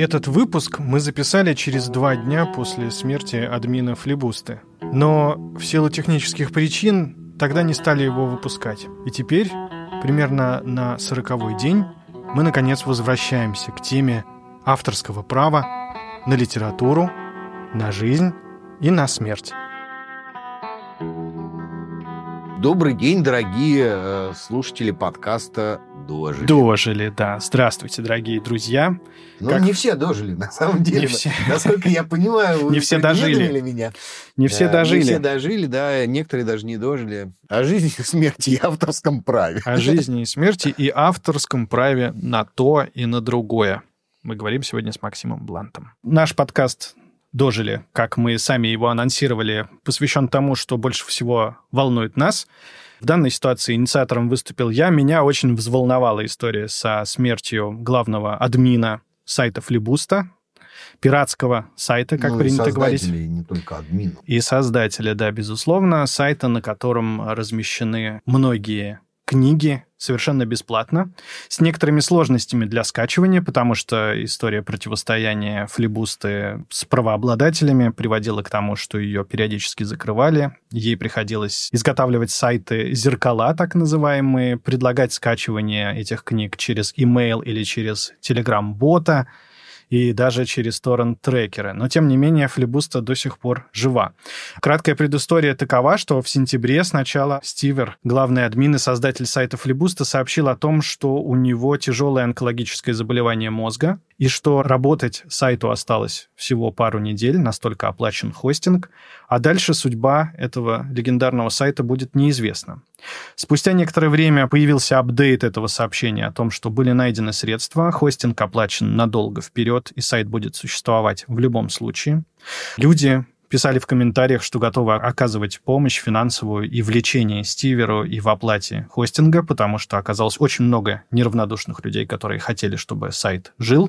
Этот выпуск мы записали через 2 дня после смерти админа Флибусты. Но в силу технических причин тогда не стали его выпускать. И теперь, примерно на 40-й день, мы наконец возвращаемся к теме авторского права на литературу, на жизнь и на смерть. Добрый день, дорогие слушатели подкаста «Дожили». Дожили, да. Здравствуйте, дорогие друзья. Ну, не все дожили, на самом деле. Не все. Насколько я понимаю, вы не все дожили. Меня. Не все дожили. Не все дожили, да, некоторые даже не дожили. О жизни, смерти и авторском праве. О жизни и смерти и авторском праве на то и на другое. Мы говорим сегодня с Максимом Блантом. Наш подкаст «Дожили», как мы сами его анонсировали, посвящен тому, что больше всего волнует нас. В данной ситуации инициатором выступил я. Меня очень взволновала история со смертью главного админа сайта Флибуста, пиратского сайта, как принято говорить. И создателя, и не только админа. И создателя, да, безусловно, сайта, на котором размещены многие книги совершенно бесплатно, с некоторыми сложностями для скачивания, потому что история противостояния Флибусты с правообладателями приводила к тому, что ее периодически закрывали. Ей приходилось изготавливать сайты «зеркала», так называемые, предлагать скачивание этих книг через email или через Telegram-бота, и даже через торрент-трекеры. Но, тем не менее, Флибуста до сих пор жива. Краткая предыстория такова, что в сентябре сначала Стивер, главный админ и создатель сайта Флибуста, сообщил о том, что у него тяжелое онкологическое заболевание мозга, и что работать сайту осталось всего пару недель, настолько оплачен хостинг, а дальше судьба этого легендарного сайта будет неизвестна. Спустя некоторое время появился апдейт этого сообщения о том, что были найдены средства, хостинг оплачен надолго вперед, и сайт будет существовать в любом случае. Люди писали в комментариях, что готовы оказывать помощь финансовую и в лечении Стиверу, и в оплате хостинга, потому что оказалось очень много неравнодушных людей, которые хотели, чтобы сайт жил.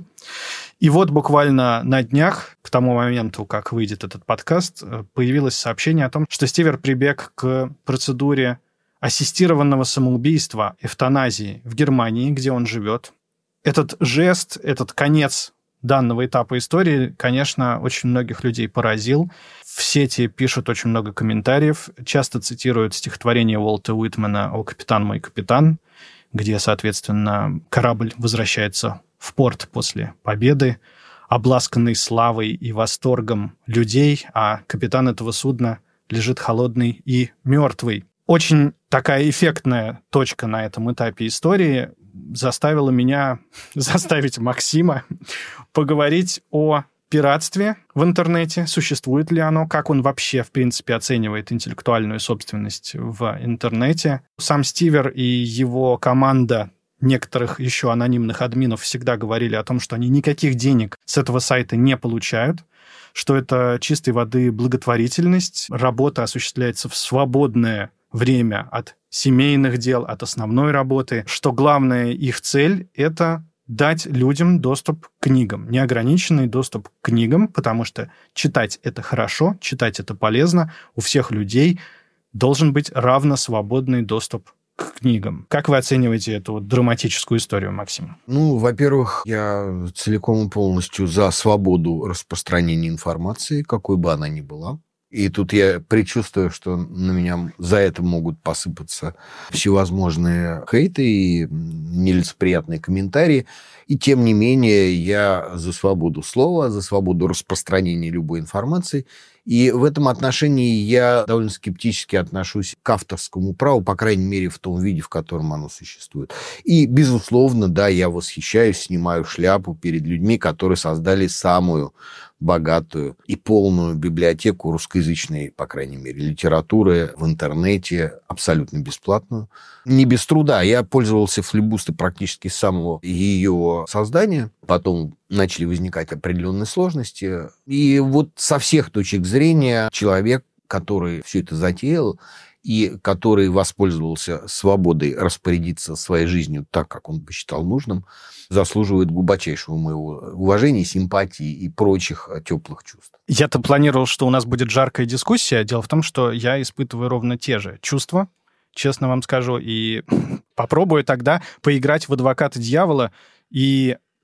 И вот буквально на днях, к тому моменту, как выйдет этот подкаст, появилось сообщение о том, что Стивер прибег к процедуре ассистированного самоубийства, эвтаназии в Германии, где он живет. Этот жест, этот конец данного этапа истории, конечно, очень многих людей поразил. В сети пишут очень много комментариев, часто цитируют стихотворение Уолта Уитмена «О, капитан мой капитан», где, соответственно, корабль возвращается в порт после победы, обласканный славой и восторгом людей, а капитан этого судна лежит холодный и мертвый. Очень такая эффектная точка на этом этапе истории заставила меня, заставить Максима поговорить о пиратстве в интернете, существует ли оно, как он вообще, в принципе, оценивает интеллектуальную собственность в интернете. Сам Стивер и его команда некоторых еще анонимных админов всегда говорили о том, что они никаких денег с этого сайта не получают, что это чистой воды благотворительность, работа осуществляется в свободное время от семейных дел, от основной работы, что главная их цель — это дать людям доступ к книгам, неограниченный доступ к книгам, потому что читать — это хорошо, читать — это полезно, у всех людей должен быть равно свободный доступ к книгам. Как вы оцениваете эту драматическую историю, Максим? Ну, во-первых, я целиком и полностью за свободу распространения информации, какой бы она ни была. И тут я предчувствую, что на меня за это могут посыпаться всевозможные хейты и нелицеприятные комментарии. И тем не менее я за свободу слова, за свободу распространения любой информации. И в этом отношении я довольно скептически отношусь к авторскому праву, по крайней мере, в том виде, в котором оно существует. И, безусловно, да, я восхищаюсь, снимаю шляпу перед людьми, которые создали самую богатую и полную библиотеку русскоязычной, по крайней мере, литературы в интернете, абсолютно бесплатную. Не без труда. Я пользовался Флибустой практически с самого ее создания. Потом начали возникать определенные сложности. И вот со всех точек зрения человек, который все это затеял, и который воспользовался свободой распорядиться своей жизнью так, как он посчитал нужным, заслуживает глубочайшего моего уважения, симпатии и прочих теплых чувств. Я-то планировал, что у нас будет жаркая дискуссия. Дело в том, что я испытываю ровно те же чувства, честно вам скажу, и попробую тогда поиграть в адвоката дьявола и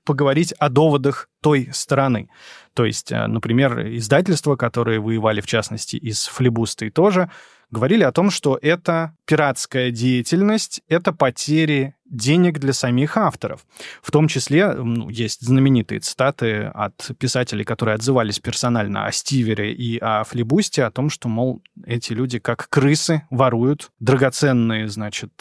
поговорить о доводах той стороны. То есть, например, издательства, которые воевали, в частности, и с флибустой тоже, говорили о том, что это пиратская деятельность, это потери денег для самих авторов. В том числе есть знаменитые цитаты от писателей, которые отзывались персонально о Стивере и о флибусте, о том, что, мол, эти люди как крысы воруют драгоценные, значит,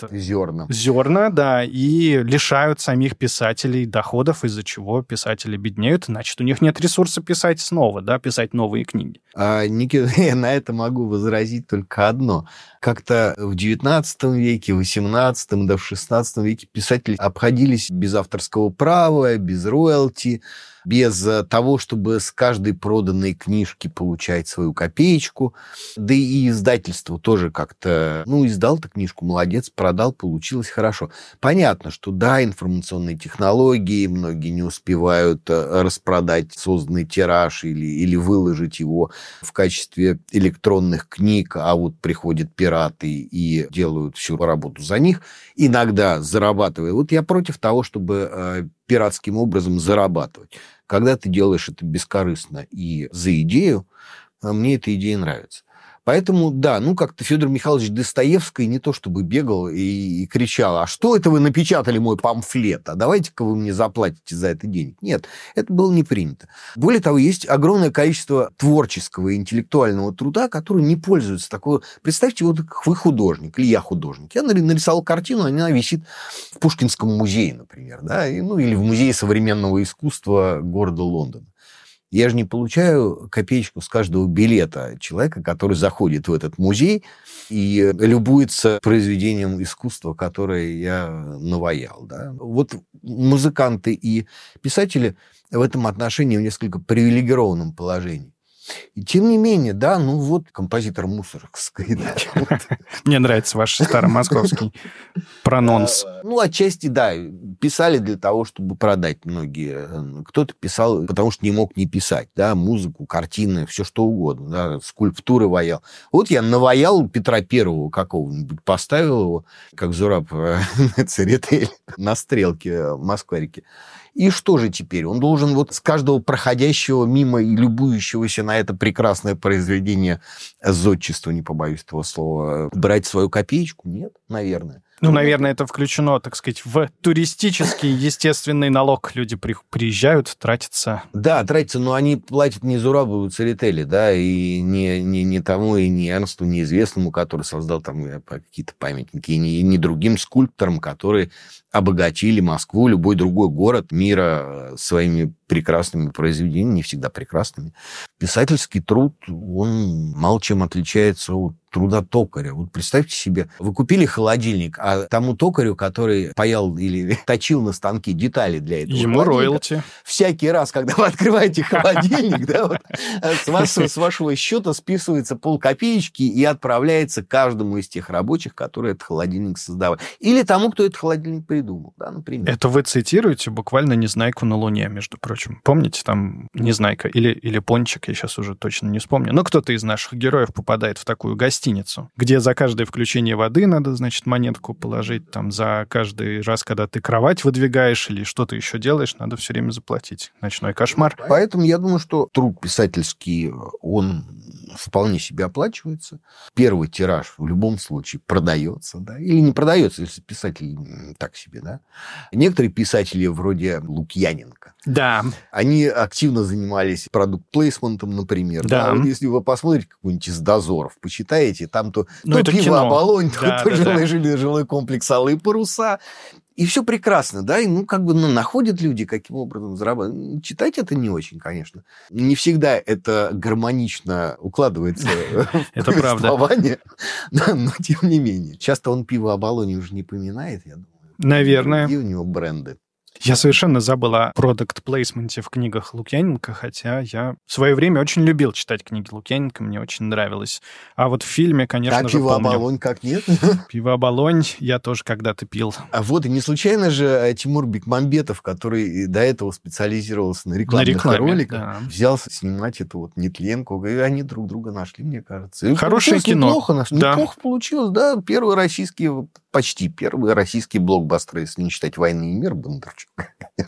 зерна, да, и лишают самих писателей доходов, из-за чего писатели беднеют, значит, у них нет ресурса писать снова, да, писать новые книги. Никита, я на это могу возразить только одно. Как-то в XIX веке, в XVIII, да в XVI веке писатели обходились без авторского права, без роялти, без того, чтобы с каждой проданной книжки получать свою копеечку. Да и издательство тоже как-то... издал ты книжку, молодец, продал, получилось хорошо. Понятно, что да, информационные технологии, многие не успевают распродать созданный тираж или выложить его в качестве электронных книг, а вот приходят пираты и делают всю работу за них, иногда зарабатывая. Вот я против того, чтобы пиратским образом зарабатывать. Когда ты делаешь это бескорыстно и за идею, мне эта идея нравится. Поэтому, да, как-то Федор Михайлович Достоевский не то чтобы бегал и кричал: а что это вы напечатали мой памфлет, а давайте-ка вы мне заплатите за это денег. Нет, это было не принято. Более того, есть огромное количество творческого и интеллектуального труда, который не пользуется такой... Представьте, вот вы художник, или я художник. Я нарисовал картину, она висит в Пушкинском музее, например, да, или в Музее современного искусства города Лондона. Я же не получаю копеечку с каждого билета человека, который заходит в этот музей и любуется произведением искусства, которое я наваял. Да? Вот музыканты и писатели в этом отношении в несколько привилегированном положении. И тем не менее, да, композитор Мусоргский. Да, Мне нравится ваш старомосковский прононс. Отчасти, да, писали для того, чтобы продать многие. Кто-то писал, потому что не мог не писать, да, музыку, картины, все что угодно, да, скульптуры ваял. Вот я наваял Петра Первого какого-нибудь, поставил его, как Зураб Церетели, на стрелке Москва-реки. И что же теперь? Он должен вот с каждого проходящего мимо и любующегося на это прекрасное произведение зодчества, не побоюсь этого слова, брать свою копеечку? Нет, наверное. Наверное, это включено, так сказать, в туристический естественный налог. Люди приезжают, тратятся. Да, тратятся, но они платят не Зурабу Церетели, да, и не тому, и не Эрнсту неизвестному, который создал там какие-то памятники, и не другим скульпторам, которые обогатили Москву, любой другой город мира своими прекрасными произведениями, не всегда прекрасными. Писательский труд, он мало чем отличается от труда токаря. Вот представьте себе, вы купили холодильник, а тому токарю, который паял или точил на станке детали для этого ему роялти. Всякий раз, когда вы открываете холодильник, с вашего счета списывается полкопеечки и отправляется каждому из тех рабочих, которые этот холодильник создавали. Или тому, кто этот холодильник придумал, да, например. Это вы цитируете буквально «Незнайку на Луне», между прочим. Помните, там Незнайка или Пончик, я сейчас уже точно не вспомню. Но кто-то из наших героев попадает в такую гостиницу, где за каждое включение воды надо, значит, монетку положить, там за каждый раз, когда ты кровать выдвигаешь или что-то еще делаешь, надо все время заплатить. Ночной кошмар. Поэтому я думаю, что труд писательский, он вполне себе оплачивается. Первый тираж в любом случае продается, да, или не продается, если писатель так себе, да. Некоторые писатели вроде Лукьяненко, да, они активно занимались продукт-плейсментом, например. Да. Вот если вы посмотрите какой-нибудь из дозоров, почитаете, там то это пиво кино. Оболонь, Да, то жилой комплекс Алые паруса. И все прекрасно, да, и находят люди, каким образом зарабатывать. Читать это не очень, конечно. Не всегда это гармонично укладывается в повествование, но тем не менее. Часто он пиво Оболонь уже не поминает, я думаю. Наверное. И у него бренды. Я совершенно забыл о продакт-плейсменте в книгах Лукьяненко, хотя я в свое время очень любил читать книги Лукьяненко, мне очень нравилось. А вот в фильме, конечно же, пиво помню. Оболонь как нет? Пиво Оболонь я тоже когда-то пил. А вот и не случайно же Тимур Бекмамбетов, который до этого специализировался на рекламных роликах, да, взялся снимать эту вот Нетленку, и они друг друга нашли, мне кажется. И хорошее кино. Неплохо получилось, да. Почти первый российский блокбастер, если не считать «Войны и мир», Бондарчук, конечно.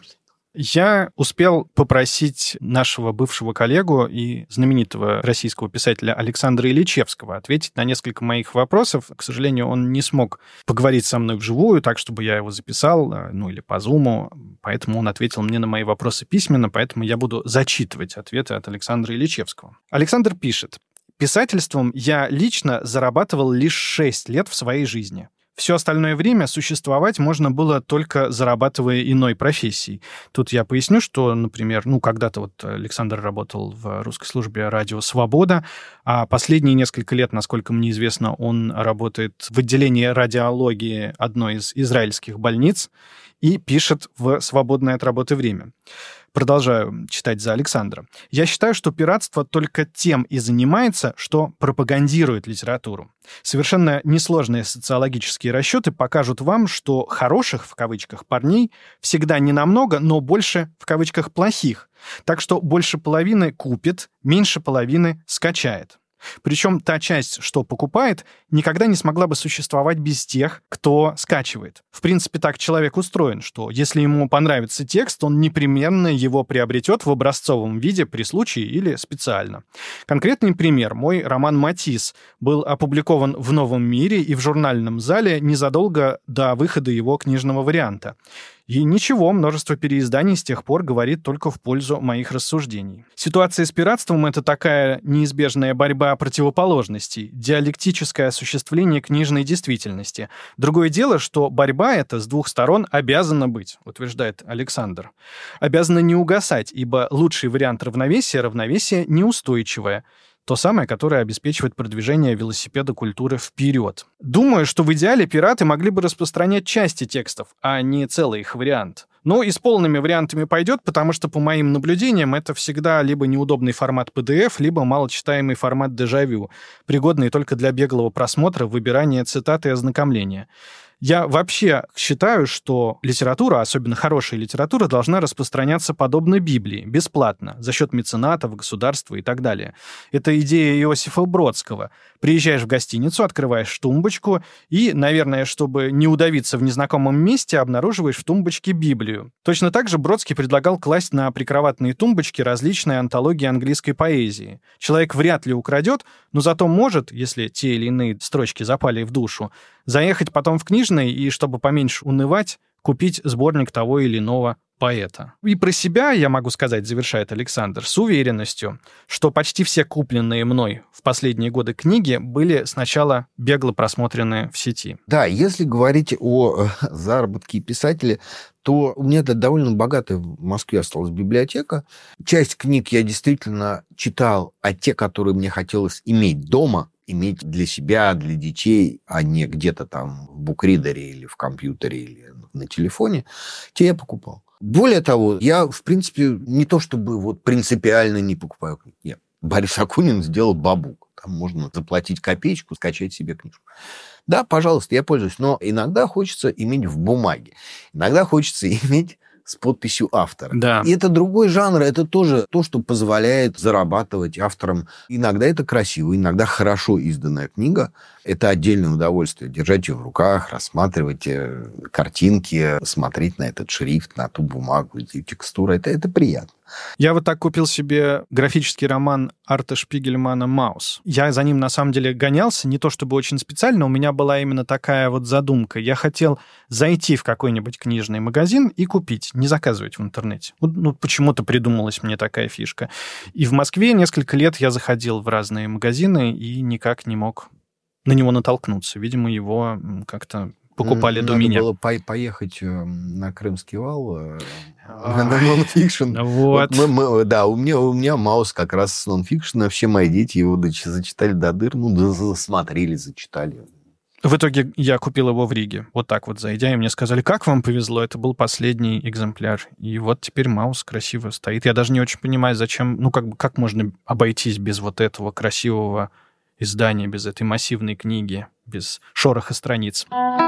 Я успел попросить нашего бывшего коллегу и знаменитого российского писателя Александра Ильичевского ответить на несколько моих вопросов. К сожалению, он не смог поговорить со мной вживую, так, чтобы я его записал, или по Зуму, поэтому он ответил мне на мои вопросы письменно, поэтому я буду зачитывать ответы от Александра Ильичевского. Александр пишет: «Писательством я лично зарабатывал лишь 6 лет в своей жизни. Все остальное время существовать можно было только зарабатывая иной профессией». Тут я поясню, что, например, когда-то вот Александр работал в русской службе радио «Свобода», а последние несколько лет, насколько мне известно, он работает в отделении радиологии одной из израильских больниц и пишет в свободное от работы время. Продолжаю читать за Александра. «Я считаю, что пиратство только тем и занимается, что пропагандирует литературу. Совершенно несложные социологические расчеты покажут вам, что хороших, в кавычках, парней всегда не намного, но больше, в кавычках, плохих. Так что больше половины купит, меньше половины скачает. Причем та часть, что покупает, никогда не смогла бы существовать без тех, кто скачивает. В принципе, так человек устроен, что если ему понравится текст, он непременно его приобретет в образцовом виде при случае или специально. Конкретный пример. Мой роман «Матисс» был опубликован в «Новом мире» и в журнальном зале незадолго до выхода его книжного варианта. И ничего, множество переизданий с тех пор говорит только в пользу моих рассуждений. Ситуация с пиратством — это такая неизбежная борьба противоположностей, диалектическое осуществление книжной действительности. Другое дело, что борьба эта с двух сторон обязана быть, утверждает Александр. Обязана не угасать, ибо лучший вариант равновесия — равновесие неустойчивое. То самое, которое обеспечивает продвижение велосипеда культуры вперед. Думаю, что в идеале пираты могли бы распространять части текстов, а не целый их вариант. Но и с полными вариантами пойдет, потому что, по моим наблюдениям, это всегда либо неудобный формат PDF, либо малочитаемый формат дежавю, пригодный только для беглого просмотра, выбирания цитат и ознакомления. Я вообще считаю, что литература, особенно хорошая литература, должна распространяться подобно Библии, бесплатно, за счет меценатов, государства и так далее. Это идея Иосифа Бродского. Приезжаешь в гостиницу, открываешь тумбочку и, наверное, чтобы не удавиться в незнакомом месте, обнаруживаешь в тумбочке Библию. Точно так же Бродский предлагал класть на прикроватные тумбочки различные антологии английской поэзии. Человек вряд ли украдет, но зато может, если те или иные строчки запали в душу, заехать потом в книжный и, чтобы поменьше унывать, купить сборник того или иного поэта. И про себя я могу сказать, завершает Александр, с уверенностью, что почти все купленные мной в последние годы книги были сначала бегло просмотрены в сети. Да, если говорить о заработке писателя, то у меня довольно богатая в Москве осталась библиотека. Часть книг я действительно читал, а те, которые мне хотелось иметь дома, иметь для себя, для детей, а не где-то там в букридере или в компьютере или на телефоне, те я покупал. Более того, я, в принципе, не то чтобы вот принципиально не покупаю книги. Нет. Борис Акунин сделал бабук. Там можно заплатить копеечку, скачать себе книжку. Да, пожалуйста, я пользуюсь. Но иногда хочется иметь в бумаге. Иногда хочется иметь с подписью автора. Да. И это другой жанр, это тоже то, что позволяет зарабатывать авторам. Иногда это красиво, иногда хорошо изданная книга. Это отдельное удовольствие. Держать ее в руках, рассматривать картинки, смотреть на этот шрифт, на ту бумагу, эти текстуры. Это приятно. Я вот так купил себе графический роман Арта Шпигельмана «Маус». Я за ним, на самом деле, гонялся, не то чтобы очень специально, у меня была именно такая вот задумка. Я хотел зайти в какой-нибудь книжный магазин и купить, не заказывать в интернете. Почему-то придумалась мне такая фишка. И в Москве несколько лет я заходил в разные магазины и никак не мог на него натолкнуться. Видимо, его как-то покупали до меня. Надо было поехать на Крымский вал, на нонфикшн. Вот. Да, у меня Маус как раз с нонфикшена. Все мои дети его зачитали до дыр. Засмотрели, зачитали. В итоге я купил его в Риге. Вот так вот зайдя, и мне сказали, как вам повезло, это был последний экземпляр. И вот теперь Маус красиво стоит. Я даже не очень понимаю, зачем, как можно обойтись без вот этого красивого издания, без этой массивной книги, без шороха страниц.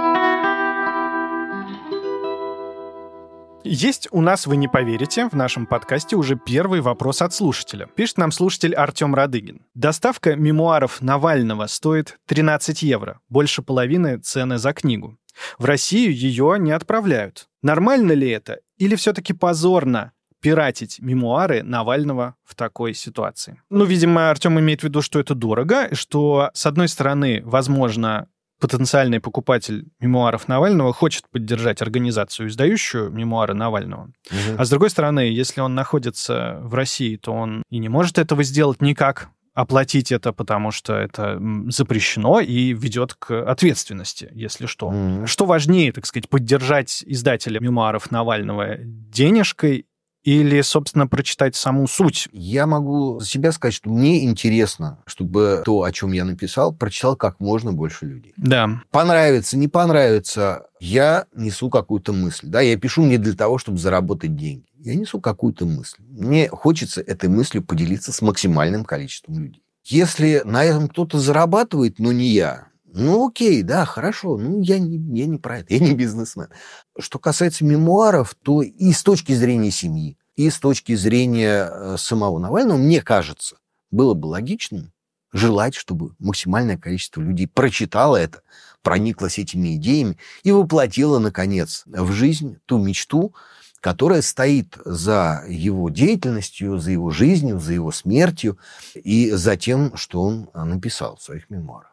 Есть у нас, вы не поверите, в нашем подкасте уже первый вопрос от слушателя. Пишет нам слушатель Артем Радыгин. Доставка мемуаров Навального стоит 13 евро, больше половины цены за книгу. В Россию ее не отправляют. Нормально ли это Или все-таки позорно пиратить мемуары Навального в такой ситуации? Ну, видимо, Артем имеет в виду, что это дорого, что, с одной стороны, возможно, потенциальный покупатель мемуаров Навального хочет поддержать организацию, издающую мемуары Навального. А с другой стороны, если он находится в России, то он и не может этого сделать никак, оплатить это, потому что это запрещено и ведет к ответственности, если что. Что важнее, так сказать, поддержать издателя мемуаров Навального денежкой или, собственно, прочитать саму суть? Я могу за себя сказать, что мне интересно, чтобы то, о чем я написал, прочитал как можно больше людей. Да. Понравится, не понравится, я несу какую-то мысль. Да, я пишу не для того, чтобы заработать деньги. Я несу какую-то мысль. Мне хочется этой мыслью поделиться с максимальным количеством людей. Если на этом кто-то зарабатывает, но не я, ну окей, да, хорошо, ну я не про это, я не бизнесмен. Что касается мемуаров, то и с точки зрения семьи, и с точки зрения самого Навального, мне кажется, было бы логичным желать, чтобы максимальное количество людей прочитало это, прониклось этими идеями и воплотило, наконец, в жизнь ту мечту, которая стоит за его деятельностью, за его жизнью, за его смертью и за тем, что он написал в своих мемуарах.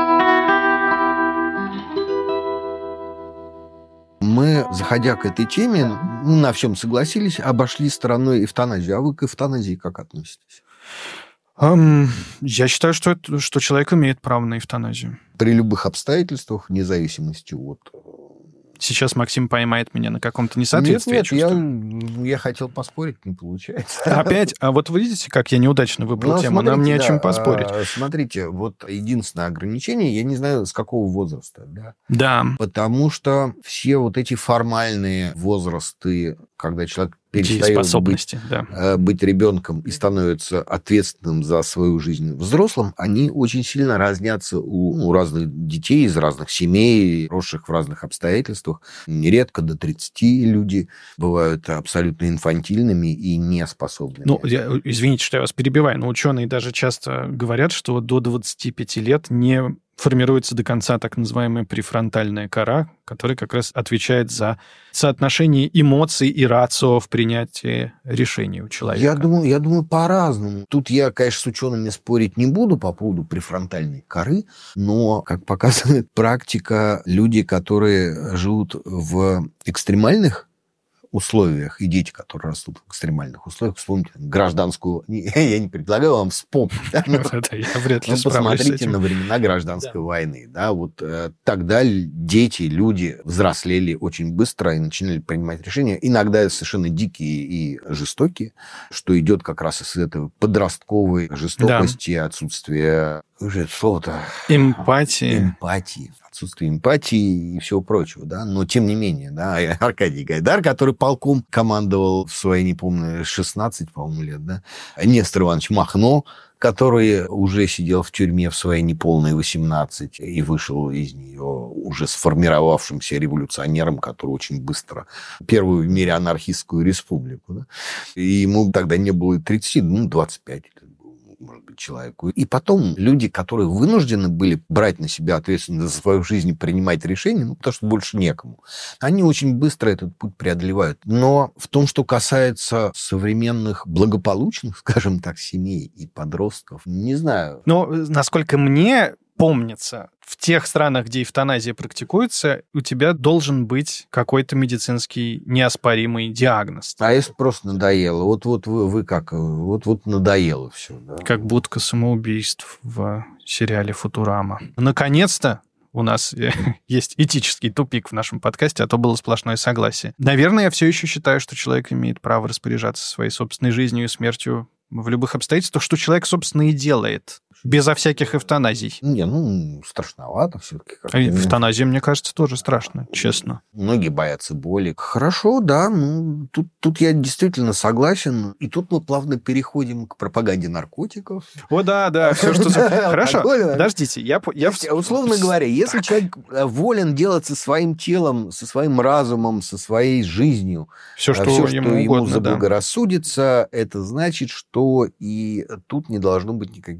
Мы, заходя к этой теме, на всем согласились, обошли стороной эвтаназию. А вы к эвтаназии как относитесь? Я считаю, что человек имеет право на эвтаназию. При любых обстоятельствах, вне зависимости от... Сейчас Максим поймает меня на каком-то несоответствии. Нет, я хотел поспорить, не получается. Опять? А вот вы видите, как я неудачно выбрал тему? Нам не о чем поспорить. Смотрите, вот единственное ограничение, я не знаю, с какого возраста. Да. Потому что все вот эти формальные возрасты, когда человек перестает быть ребенком и становится ответственным за свою жизнь взрослым, они очень сильно разнятся у разных детей из разных семей, росших в разных обстоятельствах. Нередко до 30 люди бывают абсолютно инфантильными и неспособными. Извините, что я вас перебиваю, но ученые даже часто говорят, что до 25 лет не формируется до конца так называемая префронтальная кора, которая как раз отвечает за соотношение эмоций и рацио в принятии решений у человека. Я думаю, по-разному. Тут я, конечно, с учеными спорить не буду по поводу префронтальной коры, но, как показывает практика, люди, которые живут в экстремальных условиях, и дети, которые растут в экстремальных условиях, вспомните гражданскую... Я не предлагаю вам вспомнить. Это я вряд ли справлюсь с этим. Посмотрите на времена гражданской войны. Вот тогда дети, люди взрослели очень быстро и начинали принимать решения, иногда совершенно дикие и жестокие, что идет как раз из этой подростковой жестокости, отсутствия... Уже это слово-то... Эмпатии. Отсутствие эмпатии и всего прочего, но тем не менее, Аркадий Гайдар, который полком командовал в свои, не помню, 16, по-моему, лет, Нестор Иванович Махно, который уже сидел в тюрьме в свои неполные 18 и вышел из нее уже сформировавшимся революционером, который очень быстро первую в мире анархистскую республику. И ему тогда не было и 30, 25 лет. Может быть, человеку. И потом люди, которые вынуждены были брать на себя ответственность за свою жизнь и принимать решения, потому что больше некому, они очень быстро этот путь преодолевают. Но в том, что касается современных благополучных, скажем так, семей и подростков, не знаю. Но, насколько мне помнится, в тех странах, где эвтаназия практикуется, у тебя должен быть какой-то медицинский неоспоримый диагноз. А если просто надоело? Вот вы как? Вот надоело все. Да? Как будка самоубийств в сериале «Футурама». Наконец-то у нас есть этический тупик в нашем подкасте, а то было сплошное согласие. Наверное, я все еще считаю, что человек имеет право распоряжаться своей собственной жизнью и смертью в любых обстоятельствах, что человек, собственно, и делает. Безо всяких эвтаназий. Страшновато все-таки. Эвтаназия, мне кажется, тоже страшно, честно. Многие боятся боли. Хорошо, да, тут я действительно согласен. И тут мы плавно переходим к пропаганде наркотиков. О, да, все, что... Хорошо, подождите, я... Условно говоря, если человек волен делать со своим телом, со своим разумом, со своей жизнью, все, что ему заблагорассудится, это значит, что и тут не должно быть никаких ограничений.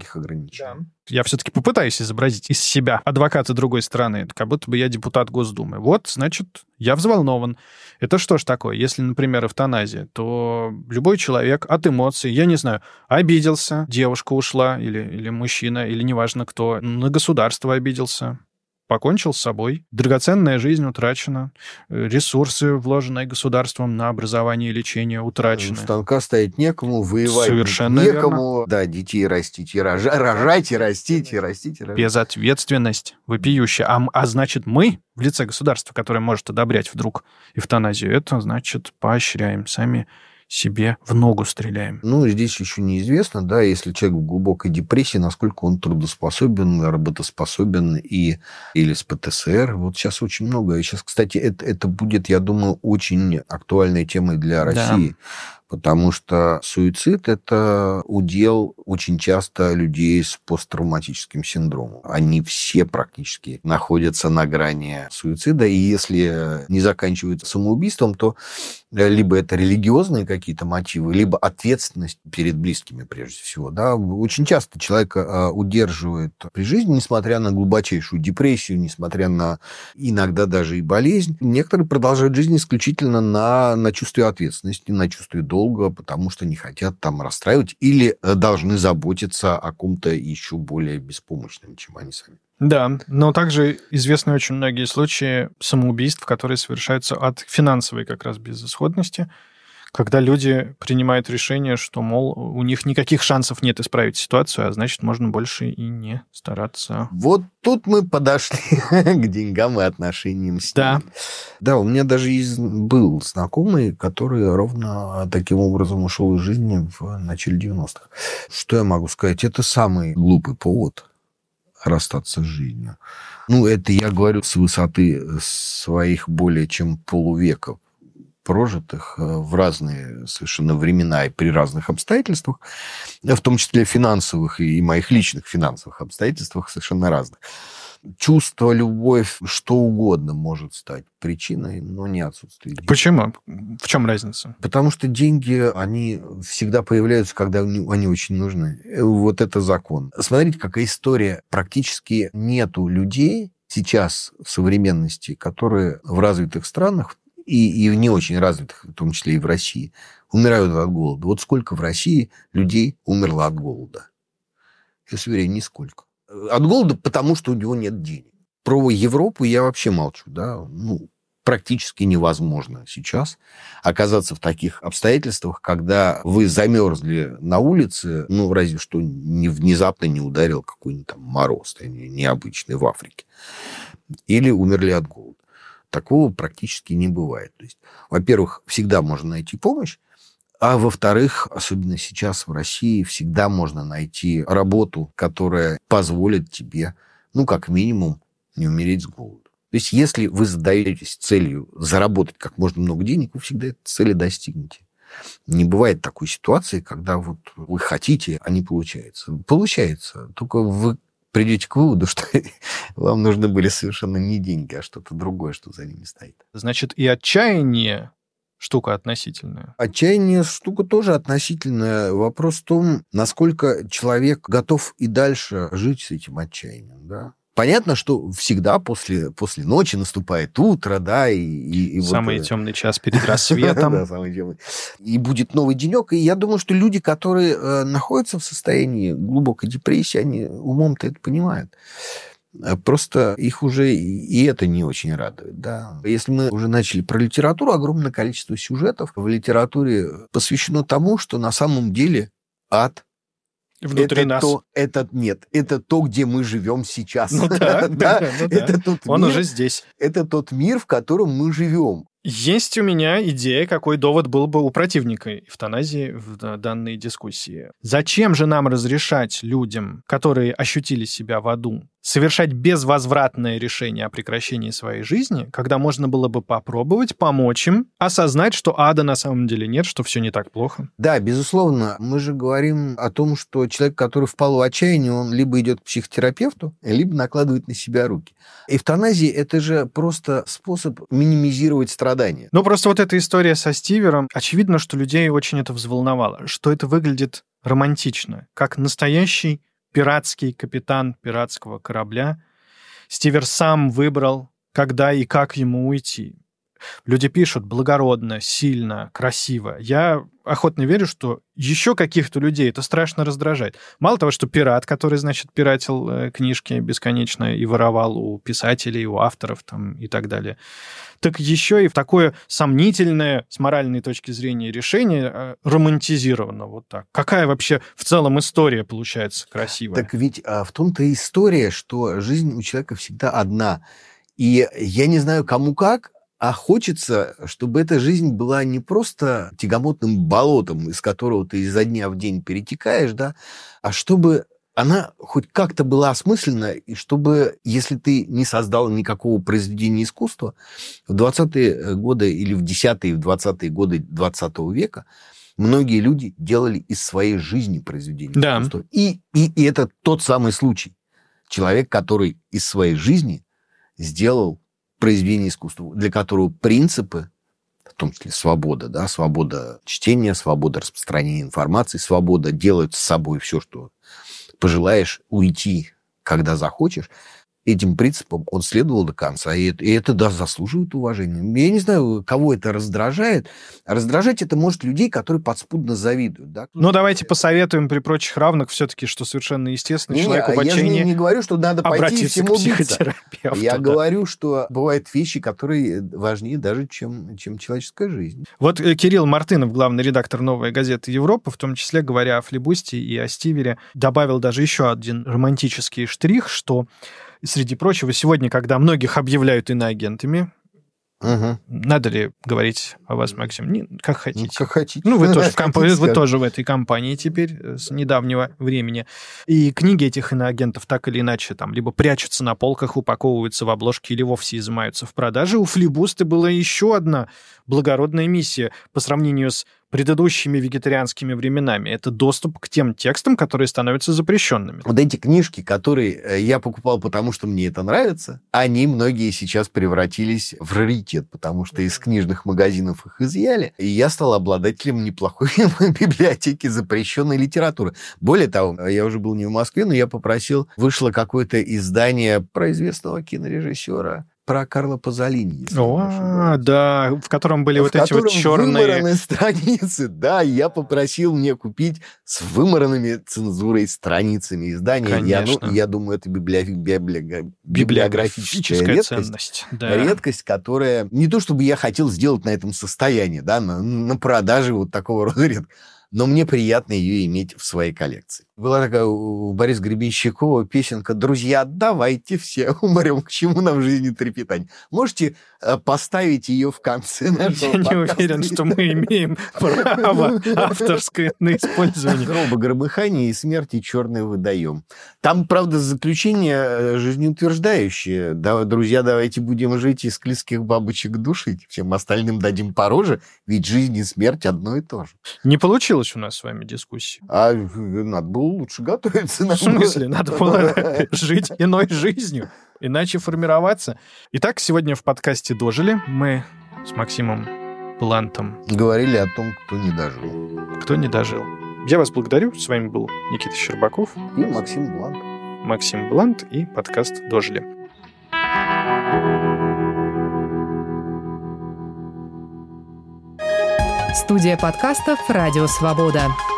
ничего. Да. Я все-таки попытаюсь изобразить из себя адвоката другой стороны, как будто бы я депутат Госдумы. Вот, значит, я взволнован. Это что ж такое? Если, например, эвтаназия, то любой человек от эмоций, я не знаю, обиделся, девушка ушла, или мужчина, или неважно кто, на государство обиделся, покончил с собой, драгоценная жизнь утрачена, ресурсы, вложенные государством на образование и лечение, утрачены. Станка стоять некому, воевать Совершенно некому. верно. Да, детей растите, рожайте, растите. Безответственность вопиющая. А значит, мы в лице государства, которое может одобрять вдруг эвтаназию, это значит поощряем, сами себе в ногу стреляем. Ну, здесь еще неизвестно, да, если человек в глубокой депрессии, насколько он трудоспособен, работоспособен или с ПТСР. Вот сейчас очень много. И сейчас, кстати, это будет, я думаю, очень актуальной темой для России. Да. Потому что суицид – это удел очень часто людей с посттравматическим синдромом. Они все практически находятся на грани суицида. И если не заканчивают самоубийством, то либо это религиозные какие-то мотивы, либо ответственность перед близкими, прежде всего. Да? Очень часто человека удерживает при жизни, несмотря на глубочайшую депрессию, несмотря на иногда даже и болезнь. Некоторые продолжают жизнь исключительно на чувстве ответственности, на чувстве долга, потому что не хотят там расстраивать или должны заботиться о ком-то еще более беспомощном, чем они сами. Да, но также известны очень многие случаи самоубийств, которые совершаются от финансовой как раз безысходности, когда люди принимают решение, что, мол, у них никаких шансов нет исправить ситуацию, а значит, можно больше и не стараться. Вот тут мы подошли к деньгам и отношениям с ними. Да, у меня даже был знакомый, который ровно таким образом ушел из жизни в начале 90-х. Что я могу сказать? Это самый глупый повод расстаться с жизнью. Ну, это я говорю с высоты своих более чем полувека прожитых в разные совершенно времена и при разных обстоятельствах, в том числе финансовых и моих личных финансовых обстоятельствах совершенно разных. Чувство, любовь, что угодно может стать причиной, но не отсутствие денег. Почему? В чем разница? Потому что деньги, они всегда появляются, когда они очень нужны. Вот это закон. Смотрите, какая история. Практически нету людей сейчас в современности, которые в развитых странах и в не очень развитых, в том числе и в России, умирают от голода. Вот сколько в России людей умерло от голода? Я уверен, нисколько. От голода, потому что у него нет денег. Про Европу я вообще молчу. Да? Ну, практически невозможно сейчас оказаться в таких обстоятельствах, когда вы замерзли на улице, ну, разве что внезапно не ударил какой-нибудь там мороз, необычный в Африке. Или умерли от голода. Такого практически не бывает. То есть, во-первых, всегда можно найти помощь, а во-вторых, особенно сейчас в России, всегда можно найти работу, которая позволит тебе, ну, как минимум, не умереть с голоду. То есть, если вы задаетесь целью заработать как можно много денег, вы всегда этой цели достигнете. Не бывает такой ситуации, когда вот вы хотите, а не получается. Получается, только вы придете к выводу, что вам нужны были совершенно не деньги, а что-то другое, что за ними стоит. Значит, и отчаяние штука относительная. Отчаяние штука тоже относительная. Вопрос в том, насколько человек готов и дальше жить с этим отчаянием. Да? Понятно, что всегда после ночи наступает утро, да, и самый темный час перед рассветом. Да, самый темный. И будет новый денек. И я думаю, что люди, которые находятся в состоянии глубокой депрессии, они умом-то это понимают. Просто их уже и это не очень радует. Да. Если мы уже начали про литературу, огромное количество сюжетов в литературе посвящено тому, что на самом деле ад внутри нас. Это то, где мы живем сейчас. Ну да, это тот он мир, уже здесь. Это тот мир, в котором мы живем. Есть у меня идея, какой довод был бы у противника эвтаназии в данной дискуссии. Зачем же нам разрешать людям, которые ощутили себя в аду, совершать безвозвратное решение о прекращении своей жизни, когда можно было бы попробовать помочь им осознать, что ада на самом деле нет, что все не так плохо? Да, безусловно. Мы же говорим о том, что человек, который впал в отчаяние, он либо идет к психотерапевту, либо накладывает на себя руки. Эвтаназия – это же просто способ минимизировать страдания. Ну, просто вот эта история со Стивером, очевидно, что людей очень это взволновало, что это выглядит романтично, как настоящий пиратский капитан пиратского корабля. Стивер сам выбрал, когда и как ему уйти. Люди пишут благородно, сильно, красиво. Я охотно верю, что еще каких-то людей это страшно раздражает. Мало того, что пират, который, значит, пиратил книжки бесконечно и воровал у писателей, у авторов там, и так далее, так еще и в такое сомнительное с моральной точки зрения решение романтизировано вот так. Какая вообще в целом история получается красивая? Так ведь в том-то и история, что жизнь у человека всегда одна. И я не знаю, кому как, а хочется, чтобы эта жизнь была не просто тягомотным болотом, из которого ты изо дня в день перетекаешь, да, а чтобы она хоть как-то была осмыслена, и чтобы, если ты не создал никакого произведения искусства, в 20-е годы или в 10-е, в 20-е годы 20 века многие люди делали из своей жизни произведение искусства. И это тот самый случай. Человек, который из своей жизни сделал произведение искусства, для которого принципы, в том числе свобода, да, свобода чтения, свобода распространения информации, свобода делать с собой все, что пожелаешь, уйти, когда захочешь, этим принципам он следовал до конца. И это да, заслуживает уважения. Я не знаю, кого это раздражает. Раздражать это может людей, которые подспудно завидуют. Да? Ну, давайте посоветуем при прочих равных все-таки, что совершенно естественно человеку в отчаянии. Я не говорю, что надо пойти и всему биться. Я говорю, что бывают вещи, которые важнее даже, чем человеческая жизнь. Вот Кирилл Мартынов, главный редактор «Новой газеты Европа», в том числе, говоря о флибусте и о Стивере, добавил даже еще один романтический штрих, что среди прочего, сегодня, когда многих объявляют иноагентами, надо ли говорить о вас, Максим? Не, как хотите. Как хотите. Ну, вы тоже в этой компании теперь с недавнего времени. И книги этих иноагентов так или иначе там либо прячутся на полках, упаковываются в обложки или вовсе изымаются в продаже. У флибуста была еще одна благородная миссия по сравнению с предыдущими вегетарианскими временами. Это доступ к тем текстам, которые становятся запрещенными. Вот эти книжки, которые я покупал, потому что мне это нравится, они многие сейчас превратились в раритет, потому что из книжных магазинов их изъяли, и я стал обладателем неплохой библиотеки запрещенной литературы. Более того, я уже был не в Москве, но я попросил, вышло какое-то издание про известного кинорежиссера, про Карла Пазолини. Да, в котором были вот эти вот черные... вымаранные страницы. Да, я попросил мне купить с вымаранными цензурой страницами издания. Я думаю, это библиографическая редкость. Ценность. Да. Редкость, которая... Не то, чтобы я хотел сделать на этом состояние, да, на продаже вот такого рода редкости. Но мне приятно ее иметь в своей коллекции. Была такая у Бориса Гребенщикова песенка «Друзья, давайте все умрем, к чему нам в жизни трепетать». Можете поставить ее в конце нашего подкаста? Я не уверен, что мы имеем право авторское на использование. Гроба громыхания и смерти черное выдаем. Там, правда, заключение жизнеутверждающее. Да, друзья, давайте будем жить и склизких бабочек душить. Всем остальным дадим по роже, ведь жизнь и смерть одно и то же. Не получилось у нас с вами дискуссии. А надо было лучше готовиться. В смысле? Надо было жить иной жизнью, иначе формироваться. Итак, сегодня в подкасте «Дожили» мы с Максимом Блантом говорили о том, кто не дожил. Кто не дожил. Я вас благодарю. С вами был Никита Щербаков и Максим Блант. Максим Блант и подкаст «Дожили». Студия подкастов «Радио Свобода».